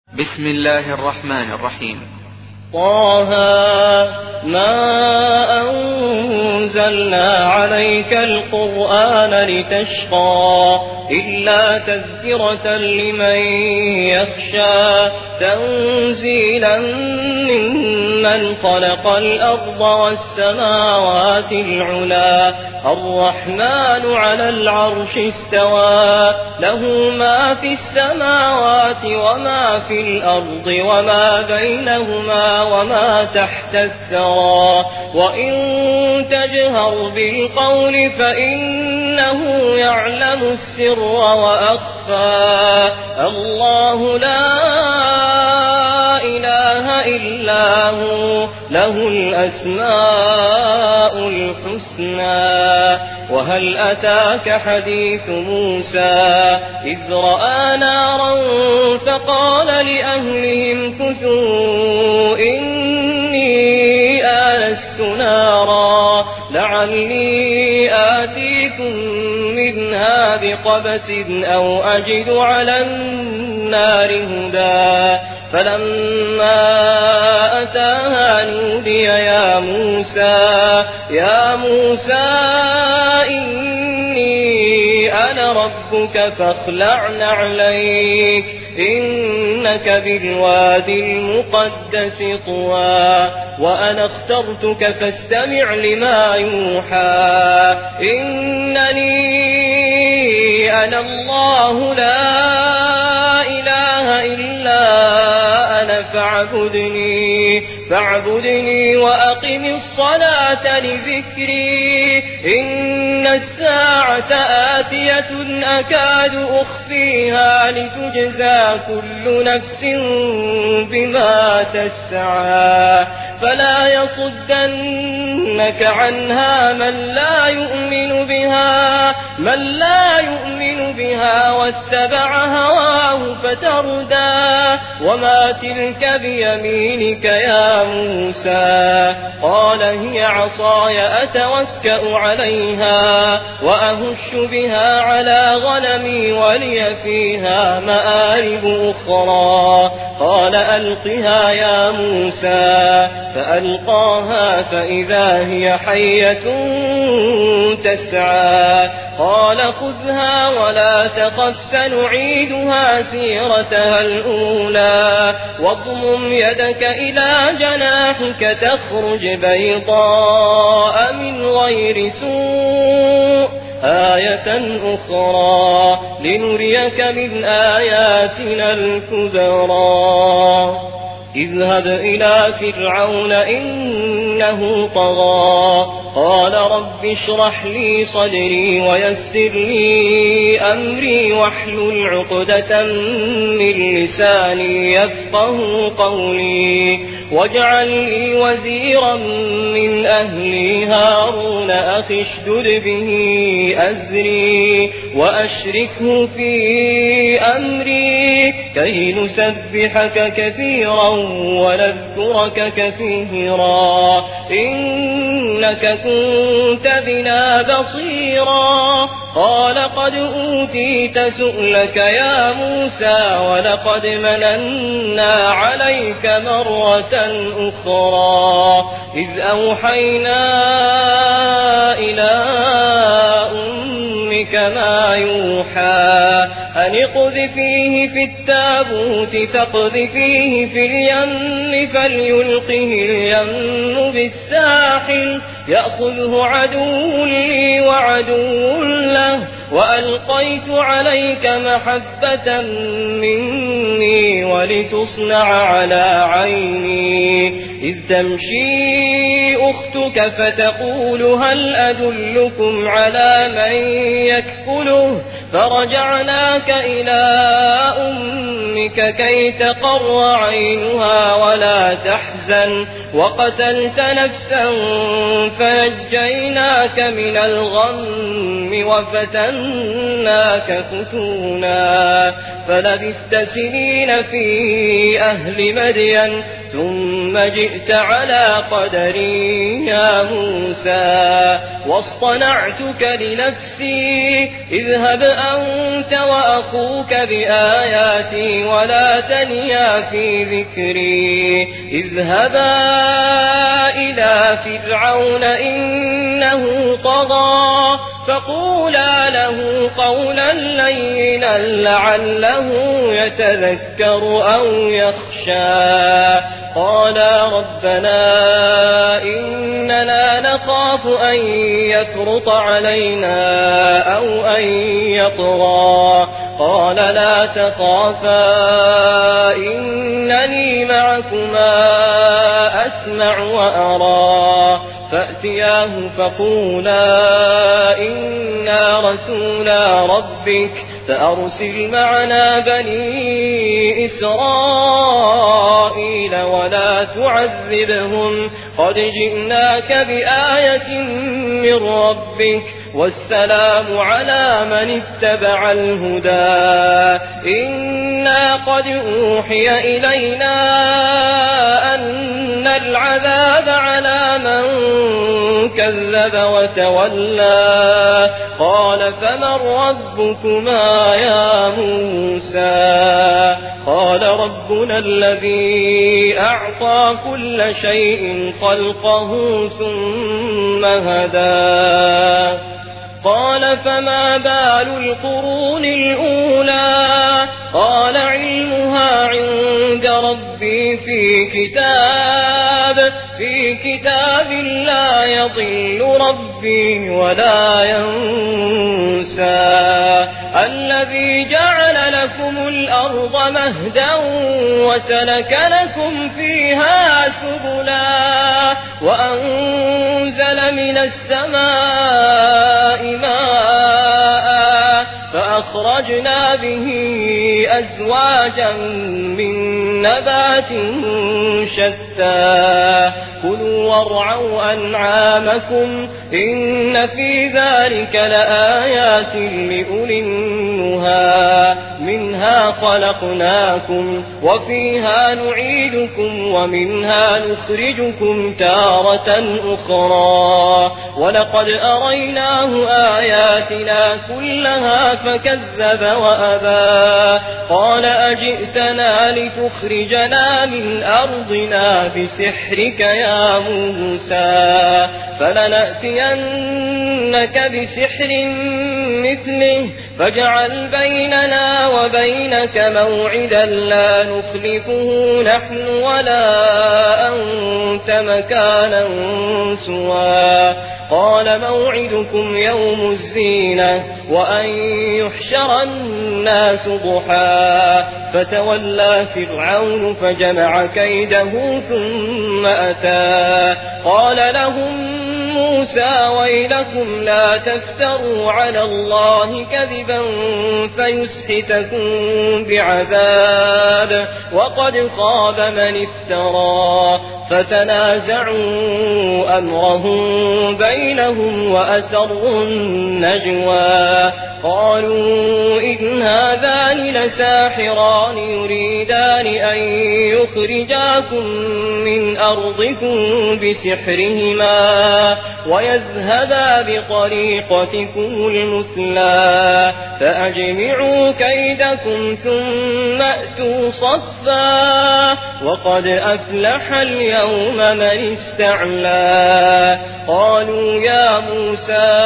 بسم الله الرحمن الرحيم. طه ما أنزلنا عليك القرآن لتشقى إلا تذكرة لمن يخشى تنزيلا ممن خلق الأرض والسماوات العلا الرحمن على العرش استوى له ما في السماوات وما في الأرض وما بينهما وما تحت الثرى وإن تجهر بالقول فإنه يعلم السر وأخفى الله لا إله إلا هو له الأسماء الحسنى. وهل أتاك حديث موسى إذ رأى نارا فقال لأهلهم كثوا إني آنست نارا لعلي آتيكم منها بقبس أو أجد على النار هدى فلما أتاها نودي يا موسى إني أنا ربك فاخلع نعليك إنك بالوادي المقدس طوى وأنا اخترتك فاستمع لما يوحى إنني أنا الله لا إله إلا أنا فاعبدني وأقم الصلاة لذكري إن الساعة آتية أكاد أخفيها لتجزى كل نفس بما تسعى فلا يصدنك عنها من لا يؤمن بها واتبع هواه فتردى وما تلك بيمينك يا موسى قال هي عصاي أتوكأ عليها وأهش بها على غنمي ولي فيها مآرب أخرى قال ألقها يا موسى فألقاها فإذا هي حية تسعى قال خذها ولا تخف سنعيدها سيرتها الأولى واضمم يدك إلى جناحك تخرج بيضاء من غير سوء آية أخرى لنريك من آياتنا الكبرى اذهب إلى فرعون إنه طغى قال رب اشرح لي صدري ويسر لي أمري واحلل عقدة من لساني يفقه قولي واجعل لي وزيرا من أهلي هارون أخي اشدد به أزري وأشركه في أمري كي نسبحك كثيرا ونذكرك كثيرا إنك كنت بنا بصيرا قال قد أوتيت سؤلك يا موسى ولقد مننا عليك مرة أخرى إذ أوحينا إلى أمك ما يوحى أن اقذفيه في التابوت فاقذفيه في اليم فليلقه اليم بالساحل يأخذه عدو لي وعدو له وألقيت عليك محبة مني ولتصنع على عيني إذ تمشي أختك فتقول هل أدلكم على من يكفله فرجعناك إلى أمك كي تقر عينها ولا تحزن وقتلت نفسا فنجيناك من الغم وفتناك فتونا فلبثت سنين في أهل مدين ثم جئت على قدري يا موسى واصطنعتك لنفسي اذهب أنت وأخوك بآياتي ولا تنيا في ذكري اذهبا إلى فرعون إنه طغى فقولا له قولا لينا لعله يتذكر أو يخشى قالا ربنا إننا نخاف أن يفرط علينا أو أن يطغى قال لا تخافا إنني معكما أسمع وأرى فأتياه فقولا إنا رسولا ربك فأرسل معنا بني إسرائيل ولا تعذبهم قد جئناك بآية من ربك والسلام على من اتبع الهدى إنا قد أوحي إلينا أن العذاب على من كذب وتولى قال فمن ربكما يا موسى قال ربنا الذي أعطى كل شيء خلقه ثم هدى قال فما بال القرون الأولى قال علمها عند ربي في كتاب لا يضل ربي ولا ينسى الذي جعل لكم الأرض مهدا وسلك لكم فيها سبلا وأنزل من السماء ماء فأخرجنا به أزواجا من نبات شتى كلوا وارعوا أنعامكم إن في ذلك لآيات لأولي النهى منها خلقناكم وفيها نعيدكم ومنها نخرجكم تارة أخرى ولقد أريناه آياتنا كلها فكذب وأبى قال أجئتنا لتخرجنا من أرضنا بسحرك يا موسى فلنأتينك بسحر مثله فاجعل بيننا وبينك موعدا لا نخلفه نحن ولا أنت مكانا سوى قال موعدكم يوم الزينة وأن يحشر الناس ضحى فتولى فرعون فجمع كيده ثم أتى قال لهم موسى ويلكم لا تفتروا على الله كذبا فيسحتكم بعذاب وقد خاب من افترى فتنازعوا أمرهم بينهم وأسروا النجوى قالوا إن هذان لساحران يريدان أن يخرجاكم من أرضكم بسحرهما ويذهبا بطريقتكم المثلى فأجمعوا كيدكم ثم أتوا صفا وقد أفلح اليوم من استعلى قالوا يا موسى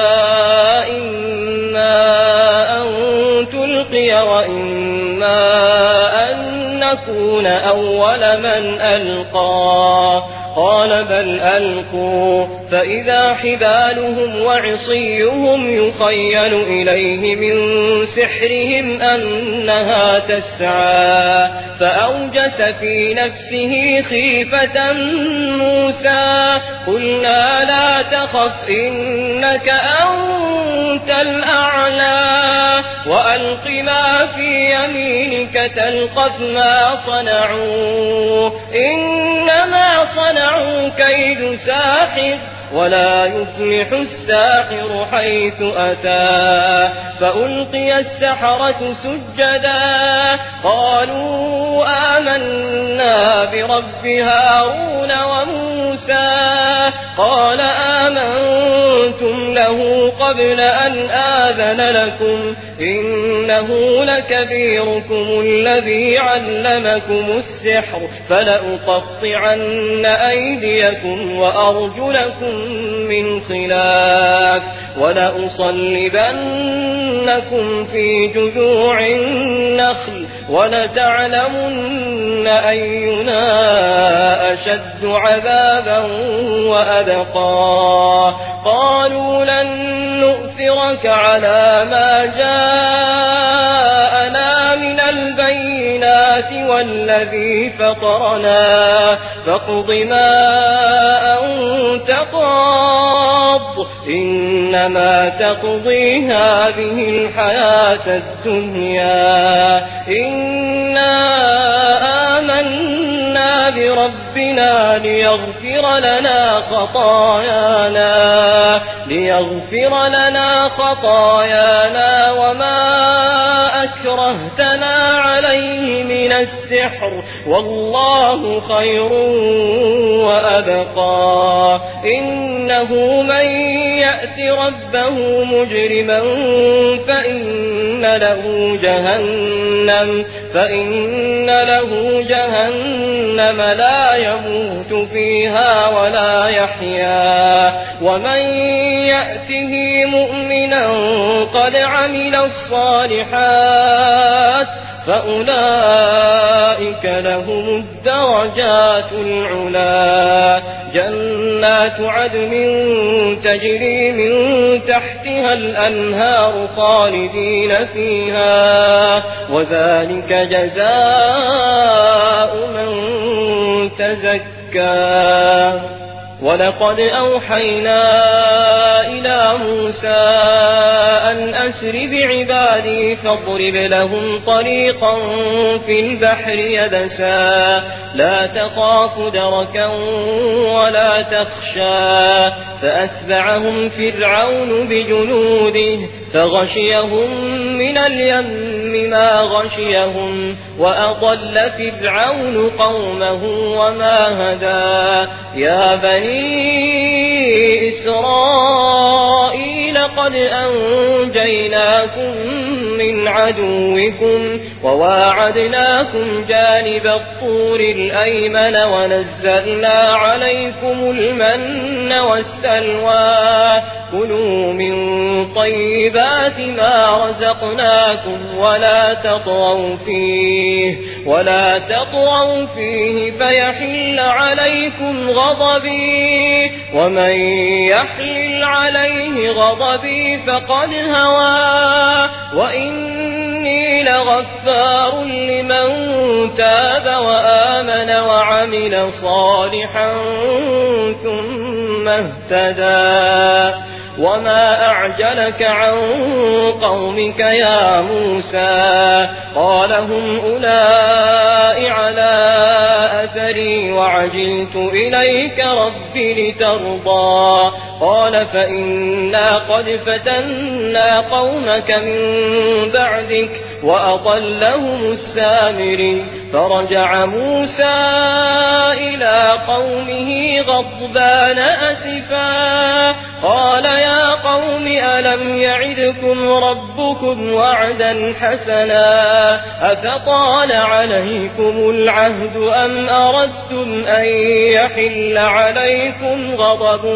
إما أن تلقي وإما أن نكون أول من ألقى قال بل ألقوا فإذا حبالهم وعصيهم يخيل إليه من سحرهم أنها تسعى فأوجس في نفسه خيفة موسى قلنا لا تخف إنك أنت الأعلى وألق ما في يمينك تلقف ما صنعوا إنما صنعوا كيد ساحر ولا يفلح الساحر حيث أتى فألقي السحرة سجدا قالوا آمنا برب هارون وموسى قال آمنتم له قبل أن آذن لكم إنه لكبيركم الذي علمكم السحر فلأقطعن أيديكم وأرجلكم من خلاف ولأصلبنكم في جذوع النخل ولتعلمن أينا أشد عذابا وأبقى قالوا لن نؤثرك على ما جاءنا من البينات والذي فطرنا فاقض ما أنت قاض إنما تقضي هذه الحياة الدنيا إنا آمنا بربنا ليغفر لنا خطايانا وما أكرهتنا عليه من السحر والله خير وأبقى إنه من يأت ربه مجرما فإن له جهنم لا يموت فيها ولا يحيا ومن يأته مؤمنا قد عمل الصالحات فأولئك لهم الدرجات العلا جنات عدن تجري من تحتها الأنهار خالدين فيها وذلك جزاء من تزكى ولقد أوحينا إلى موسى أن أسر بعبادي فاضرب لهم طريقا في البحر يبسا لا تخاف دركا ولا تخشى فأتبعهم فرعون بجنوده فغشيهم من اليم ما غشيهم وأضل فرعون قومه وما هدى يا بني إسرائيل قد أنجيناكم من عدوكم وواعدناكم جانب الطور الأيمن ونزلنا عليكم المن والسلوى كلوا من طيبات ما رزقناكم ولا تطغوا فيه فيحل عليكم غضبي ومن يحلل عليه غضبي فقد هوى وإني لغفار لمن تاب وآمن وعمل صالحا ثم اهتدى وما أعجلك عن قومك يا موسى قال هم أولئك على أثري وعجلت إليك رب لترضى قال فإنا قد فتنا قومك من بعدك وأضلهم السامري فرجع موسى إلى قومه غضبان أسفا قال يا قوم ألم يعدكم ربكم وعدا حسنا أفطال عليكم العهد أم أردتم أن يحل عليكم غضب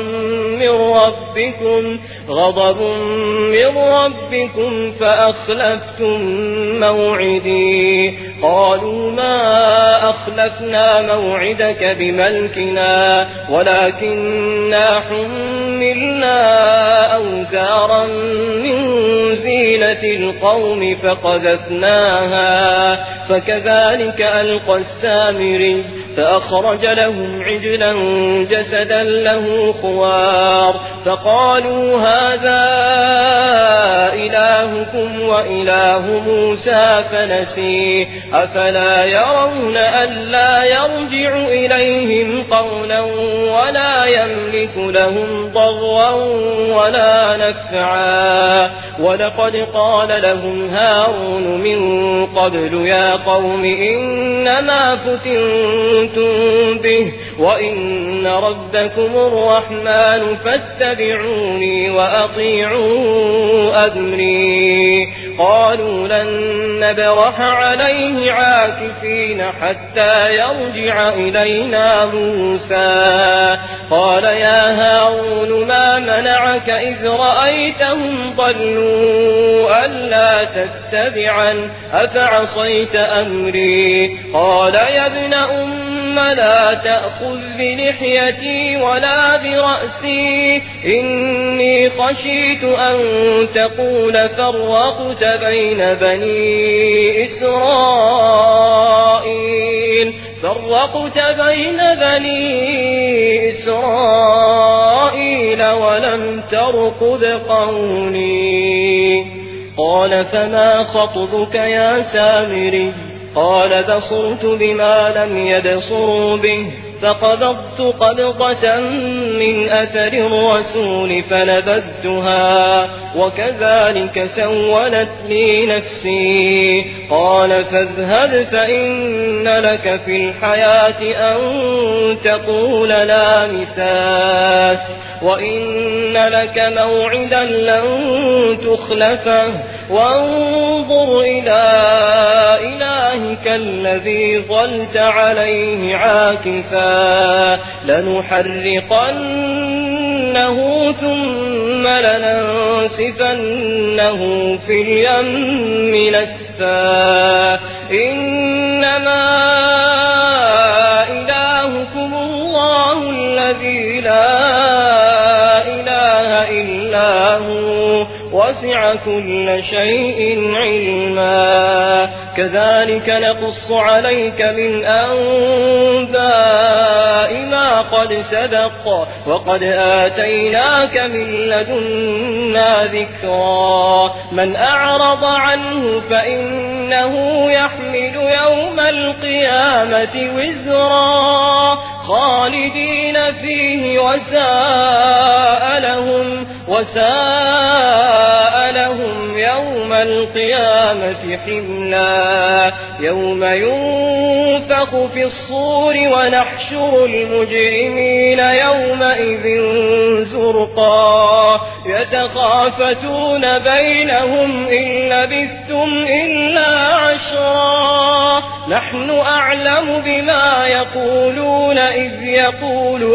من ربكم فأخلفتم موعدي قالوا ما أخلفنا موعدك بملكنا ولكننا حملنا أوزارا من زينة القوم فقذفناها فكذلك ألقى السامري فأخرج لهم عجلا جسدا له خوار فقالوا هذا إلهكم وإله موسى فنسيه أفلا يرون ألا يرجع إليهم قولا ولا يملك لهم ضرا ولا نفعا ولقد قال لهم هارون من قبل يا قوم إنما فتنتم به وإن ربكم الرحمن فاتبعوني وأطيعوا أمري. قالوا لن نبرح عليه عاكفين حتى يرجع إلينا موسى. قال يا هارون ما منعك إذ رأيتهم ضلوا ألا تتبعا أفعصيت أمري. قال يا ابن لا تأخذ بلحيتي ولا برأسي إني خشيت أن تقول فرقت بين بني إسرائيل ولم ترقب قولي. قال فما خطبك يا سامري؟ قال بصرت بما لم يبصروا به فقبضت قبضة من أثر الرسول فنبذتها وكذلك سولت لي نفسي. قال فاذهب فإن لك في الحياة أن تقول لا مساس وإن لك موعدا لن تخلفه وانظر إلى إلهك الذي ظلت عليه عاكفا لنحرقنه ثم لننسفنه في اليم نسفا. إنما إلهكم الله الذي لا إله إلا هو وسع كل شيء علما. كذلك نقص عليك من أنباء ما قد سبق وقد آتيناك من لدنا ذكرا. من أعرض عنه فإنه يحمل يوم القيامة وزرا خالدين فيه وساء لهم يوم القيامة حملا. يوم ينفخ في الصور ونحشر المجرمين يومئذ زرقا يتخافتون بينهم إن لبثتم إلا عشرا نحن أعلم بما يقولون إذ يقول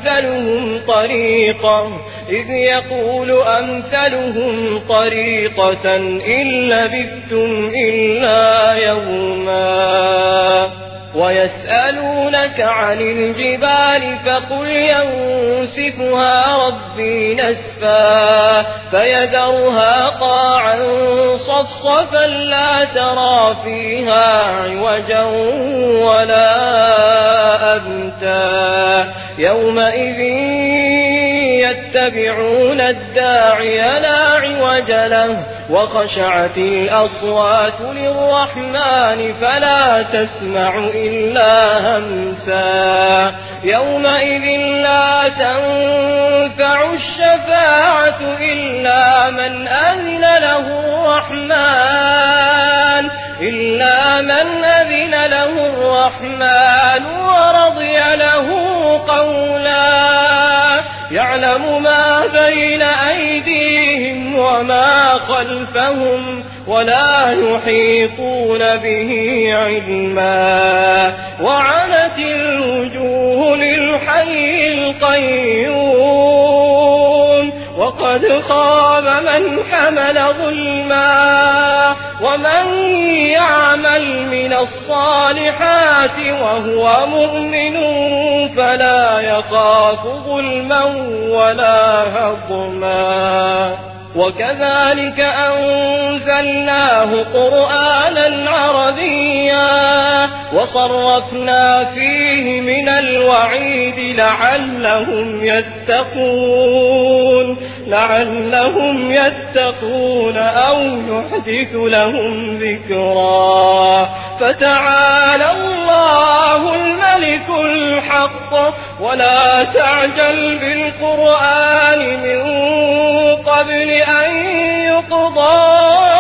أمثلهم طريقة إن لبثتم إلا يوما. ويسألونك عن الجبال فقل ينسفها ربي نسفا فيذرها قاعا صفصفا لا ترى فيها عوجا ولا أمتا. يومئذ يتبعون الداعي لا عوج له وخشعت الأصوات للرحمن فلا تسمع إلا همسا. يومئذ لا تنفع الشفاعة إلا من أذن له الرحمن ورضي له قولا. يعلم ما بين أيديهم وما خلفهم ولا يحيطون به علما. وعنت الوجوه للحي القيوم وقد خاب من حمل ظلما ومن يعمل من الصالحات وهو مؤمن فلا يخاف ظلما ولا هضما. وكذلك أنزلناه قرآنا عربيا وصرفنا فيه من الوعيد لعلهم يتقون أو يحدث لهم ذكرا. فتعالى الله الملك الحق ولا تعجل بالقرآن من قبل أن يقضى يوضى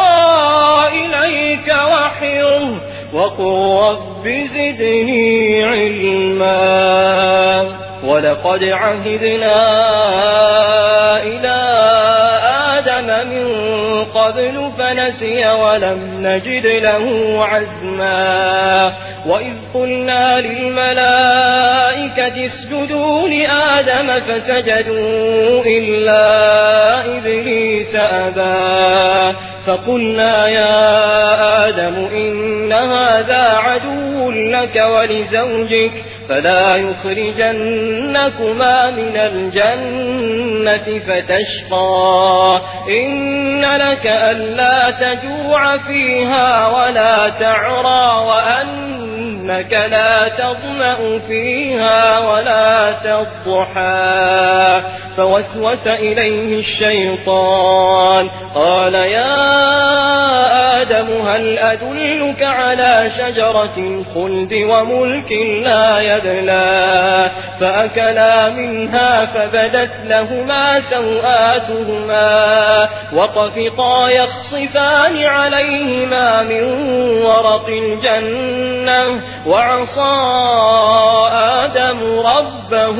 إليك وحيه وقل رب زدني علما ولقد عهدنا إلى آدم من قبل فنسي ولم نجد له عزما وإذ قلنا للملائكة اسجدوا لآدم فسجدوا إلا إبليس أبى فقلنا يا آدم إن هذا عدو لك ولزوجك فلا يخرجنكما من الجنة فتشقى إن لك ألا تجوع فيها ولا تعرى وأنك لا تظمأ فيها ولا تضحى فوسوس إليه الشيطان قال يا آدم هل أدلك على شجرة الخلد وملك لا يبلى فأكلا منها فبدت لهما سوآتهما وطفقا يخصفان عليهما من ورق الجنة وعصى آدم ربه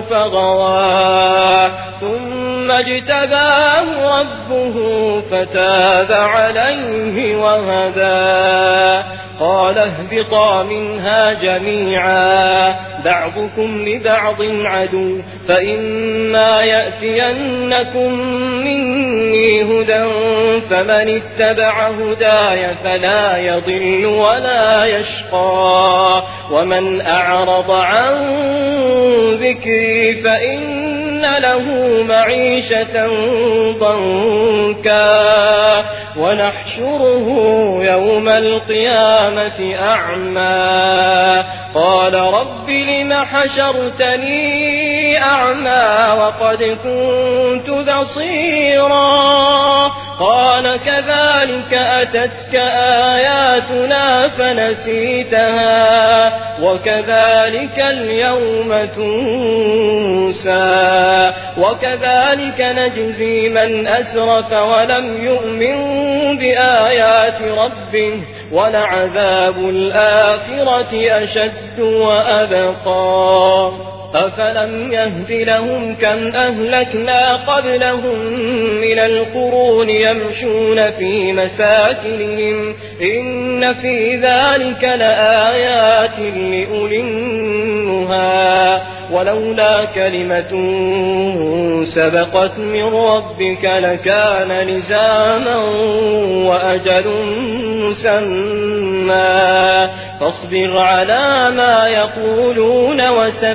فغوى ثم اجتباه ربه فتاب عليه وهدى قال اهبطا منها جميعا بعضكم لبعض عدو فإما يأتينكم مني هدى فمن اتبع هداي فلا يضل ولا يشقى ومن أعرض عن ذكري فإن له معيشة ضنكا ونحشره يوم القيامة أعمى قال رب لم حشرتني أعمى وقد كنت بصيرا قال كذلك أتتك آياتنا فنسيتها وكذلك اليوم تنسى وكذلك نجزي من أسرف ولم يؤمن بآيات ربه ولعذاب الآخرة أشد وأبقى أفلم يهد لهم كم أهلكنا قبلهم من القرون يمشون في مساكنهم إن في ذلك لآيات لأولي النهى ولولا كلمة سبقت من ربك لكان لزاما وأجل مسمى فاصبر على ما يقولون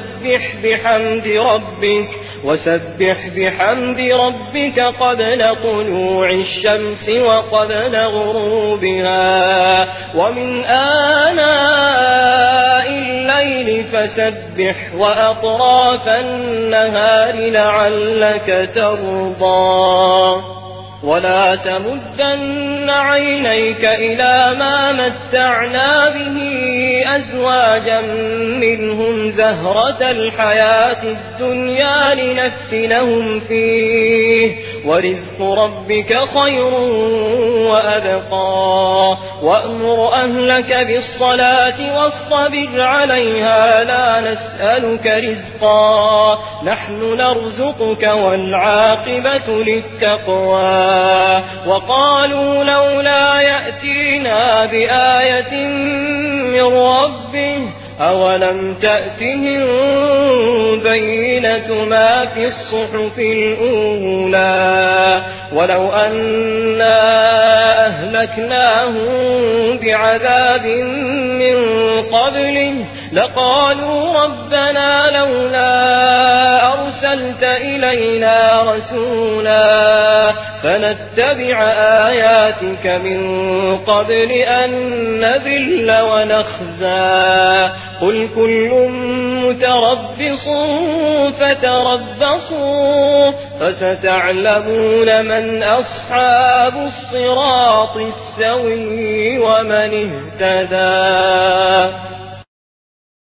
وسبح بحمد ربك قبل طلوع الشمس وقبل غروبها ومن آناء الليل فسبح وأطراف النهار لعلك ترضى ولا تمدن عينيك إلى ما متعنا به أزواجا منهم زهرة الحياة الدنيا لنفتنهم فيه ورزق ربك خير وأبقى وأمر أهلك بالصلاة واصطبر عليها لا نسألك رزقا نحن نرزقك والعاقبة للتقوى وقالوا لولا يأتينا بآية من ربه أولم تأتهم بينة ما في الصحف الأولى ولو أنا أهلكناهم بعذاب من قبله لقالوا ربنا لولا أرسلت إلينا رسولا فنتبع آياتك من قبل أن نذل ونخزى قل كل متربص فتربصوا فستعلمون من أصحاب الصراط السوي ومن اهتدى